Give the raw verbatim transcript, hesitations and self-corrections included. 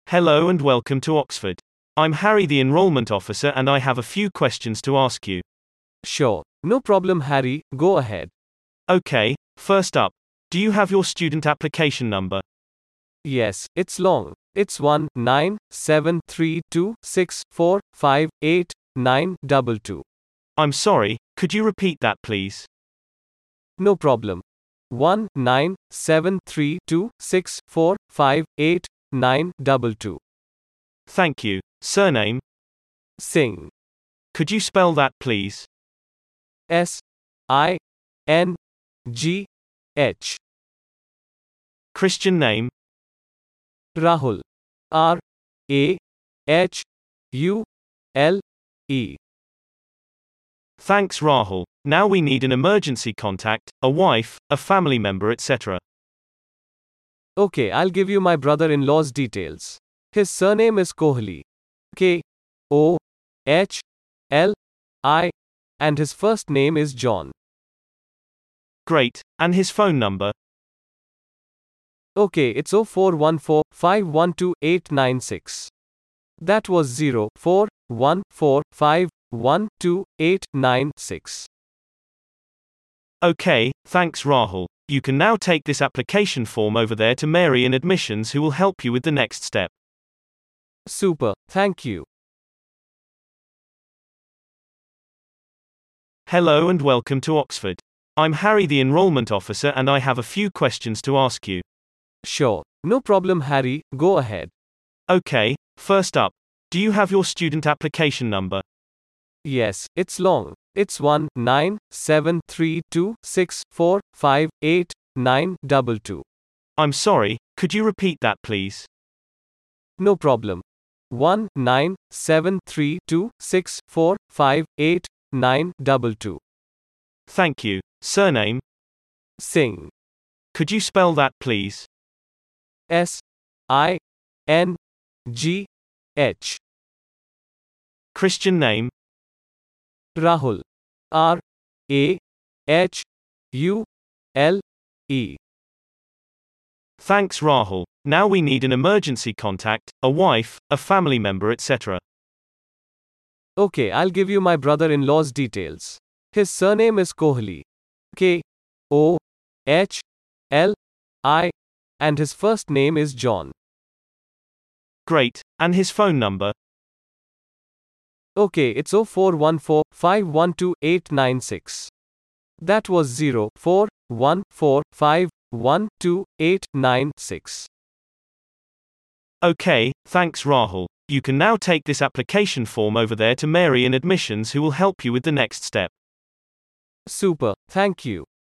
Hello and welcome to Oxford. I'm Harry, the enrollment officer, and I have a few questions to ask you. Sure. No problem, Harry. Go ahead. Okay, first up, do you have your student application number? Yes, it's long. It's one nine seven three two six four five eight nine two two. I'm sorry, could you repeat that please? No problem. one nine seven three two six four five eight nine two two. Thank you. Surname? Singh. Could you spell that please? S I N G H. Christian name? Rahul. R A H U L E. Thanks, Rahul. Now we need an emergency contact, a wife, a family member, et cetera. Okay, I'll give you my brother in law's details. His surname is Kohli. K O H L I, and his first name is John. Great, and his phone number? Okay, it's zero four one four five one two eight nine six. That was zero four one four five one two eight nine six. Okay, thanks, Rahul. You can now take this application form over there to Mary in admissions, who will help you with the next step. Super, thank you. Hello and welcome to Oxford. I'm Harry, the enrollment officer, and I have a few questions to ask you. Sure. No problem, Harry. Go ahead. Okay, first up, do you have your student application number? Yes, it's long. It's one nine seven three two six four five eight nine two two. I'm sorry, could you repeat that please? No problem. one nine seven three two six four five eight nine two two. Thank you. Surname? Singh. Could you spell that please? S I N G H. Christian name? Rahul. R A H U L E. Thanks, Rahul. Now we need an emergency contact, a wife, a family member, et cetera. Okay, I'll give you my brother in law's details. His surname is Kohli. K O H L I, and his first name is John. Great, and his phone number? Okay, it's zero four one four five one two eight nine six. That was zero four one four five one two eight nine six. Okay, thanks, Rahul. You can now take this application form over there to Mary in admissions, who will help you with the next step. Super, thank you.